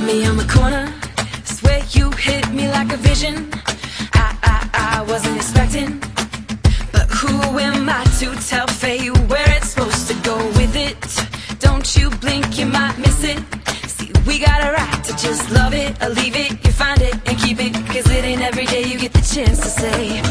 me on the corner. Swear you hit me like a vision. I wasn't expecting, but who am I to tell fate where it's supposed to go with it? Don't you blink, you might miss it. See, we got a right to just love it or leave it. You find it and keep it, 'cause it ain't every day you get the chance to say